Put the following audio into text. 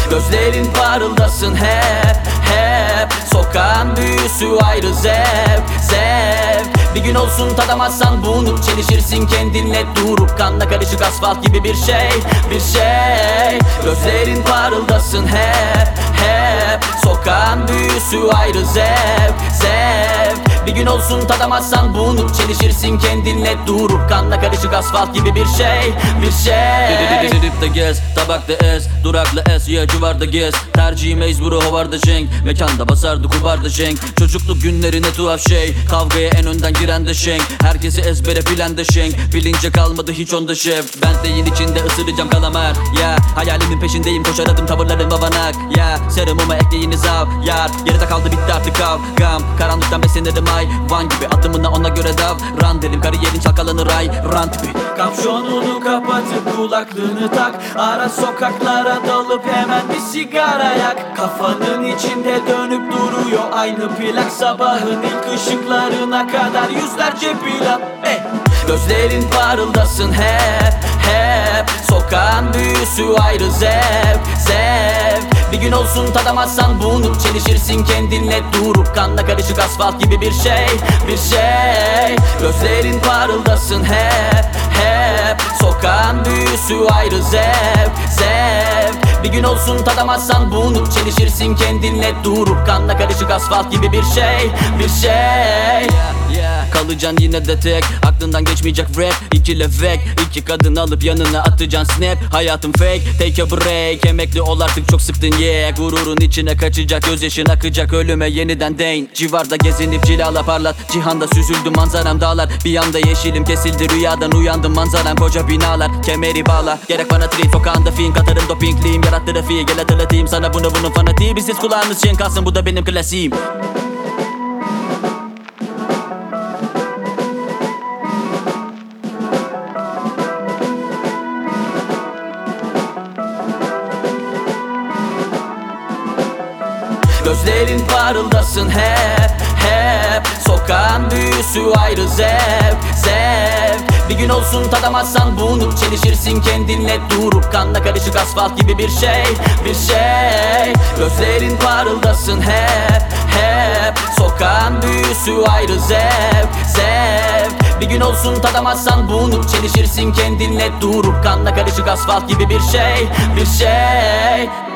Gözlerin parıldasın hep hep. Sokağın büyüsü ayrı zevk zevk. Bir gün olsun tadamazsan bunu, çelişirsin kendinle durup. Kanla karışık asfalt gibi bir şey bir şey. Gözlerin parıldasın hep hep. Sokağın büyüsü ayrı zevk zevk. Bir gün olsun tadamazsan bunu, çelişirsin kendinle durup. Kanla karışık asfalt gibi bir şey bir şey. Tripte gez, tabakta ez, durakla es, ya civarda gez. Tercihi mecburu hovarda cenk, mekanda basardı kubarda cenk. Çocukluk günleri ne tuhaf şey, kavgaya en önden giren de şenk. Herkesi ezbere bilen de şenk, bilince kalmadı hiç onda şef. Bentley'in içinde ısıracağım kalamar, ya hayalimin peşindeyim, koşar adım tavırlarım avanak. Ya serumuma ekleyiniz av, yar geride kaldı bitti artık kavgam. Karanlıktan beslenirim hayvan gibi, atımına ona göre davran derim. Kariyerin çalkalanır ayran tipi. Kapşonunu kapatıp kulaklığını tak, ara sokaklara dalıp hemen bir sigara yak. Kafanın içinde dönüp duruyor aynı plak, sabahın ilk ışıklarına kadar yüzlerce plan. Gözlerin parıldasın hep hep. Sokağın büyüsü ayrı zevk zevk. Bir gün olsun tadamazsan bunu, çelişirsin kendinle durup. Kanla karışık asfalt gibi bir şey bir şey. Gözlerin parıldasın hep hep. Sokağın büyüsü ayrı zevk zevk. Bir gün olsun tadamazsan bunu, çelişirsin kendinle durup. Kanla karışık asfalt gibi bir şey bir şey. Kalacaksın yine de tek, aklından geçmeyecek rap. İki levek, iki kadın alıp yanına atacaksın snap. Hayatım fake, take a break. Emekli ol artık çok sıktın yeah. Gururun içine kaçacak, gözyaşın akacak, ölüme yeniden değin. Civarda gezinip cilala parlat, cihanda süzüldü manzaram dağlar. Bir anda yeşilim kesildi, rüyadan uyandım, manzaram koca binalar. Kemeri bağla, gerek bana trip, sokağında fiin katarım dopingliyim. Yarattı rafiği, gel hatırlatayım sana bunu, bunun fanatiği. Bizsiz kulağınız çen kalsın, bu da benim klasiğim. Gözlerin parıldasın hep hep. Sokağın büyüsü ayrı zevk zevk. Bir gün olsun tadamazsan bunu, çelişirsin kendinle durup. Kanla karışık asfalt gibi bir şey bir şey. Gözlerin parıldasın hep hep. Sokağın büyüsü ayrı zevk zevk. Bir gün olsun tadamazsan bunu, çelişirsin kendinle durup. Kanla karışık asfalt gibi bir şey bir şey.